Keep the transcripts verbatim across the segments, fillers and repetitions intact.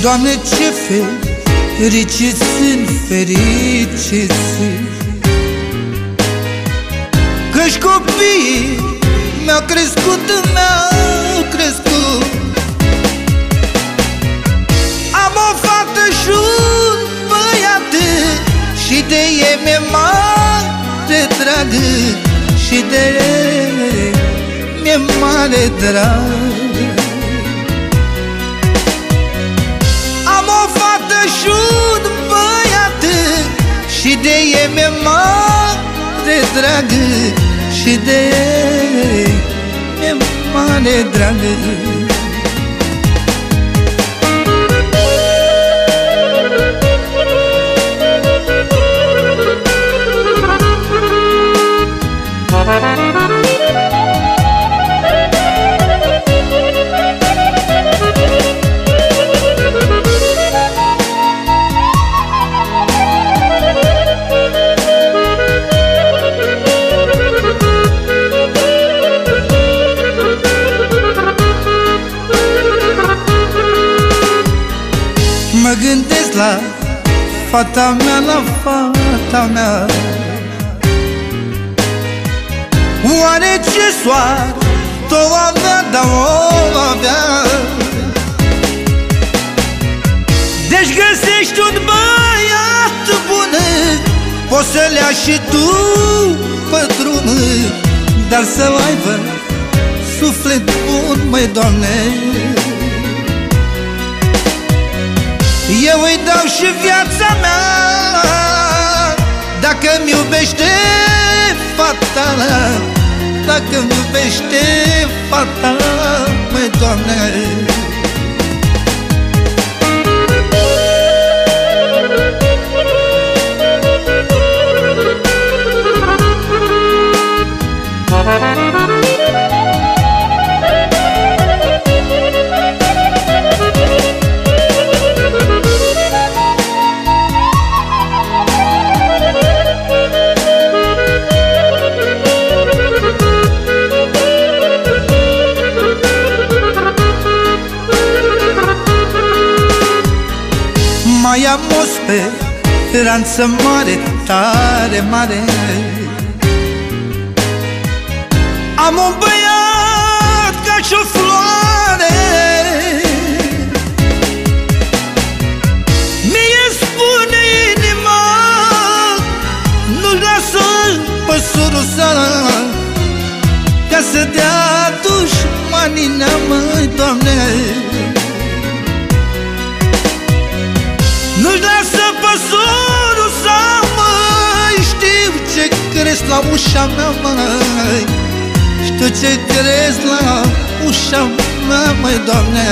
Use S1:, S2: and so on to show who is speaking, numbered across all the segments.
S1: Doamne, ce fericiți sunt, fericiți sunt, că-și copiii mi-au crescut, mi-au crescut. Am o fată și un băiat și de ei mi-e mare drag, și de ei mi-e mare drag. Am o fată și un băiat și de ei mi-e mare drag, și de ei mi-e mare drag. Mă gândesc la fata mea, la fata mea. Oare ce soartă o avea, da o avea? Deci găsești un băiat bun, poți să-l ia și tu pe drum, dar să aibă suflet bun, măi, Doamne. Eu îi dau și viața mea, dacă-mi iubește fata, dacă-mi iubește fata, măi, Doamne. Mai am o speranță mare, tare mare. Am un băiat ca și o floare. Mie spune inima, nu-și lasă păsurul său, ca să dea dușmanina, măi, Doamne. Nu-și lasă păsurul să, măi, știu ce crezi la ușa mea, măi, știu ce crezi la ușa mea, măi, Doamne.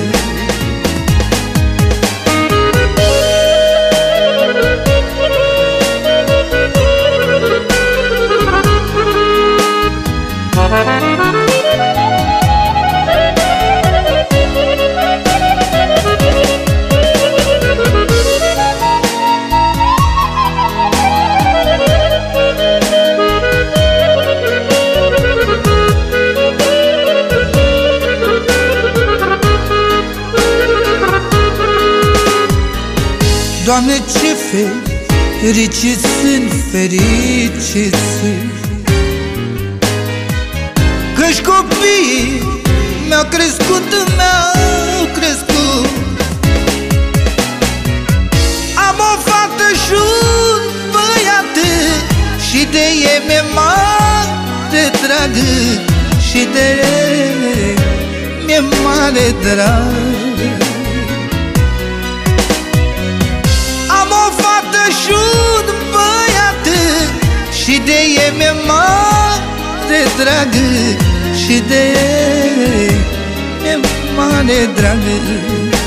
S1: Doamne, ce fericiți sunt, fericiți sunt, că-și copiii mi-au crescut, mi-au crescut. Am o fată și un băiat și de ei mi-e mare drag, și de ei mi-e mare drag. Și un băiat și de ei mi-e mare drag, și de ei mi-e mare drag.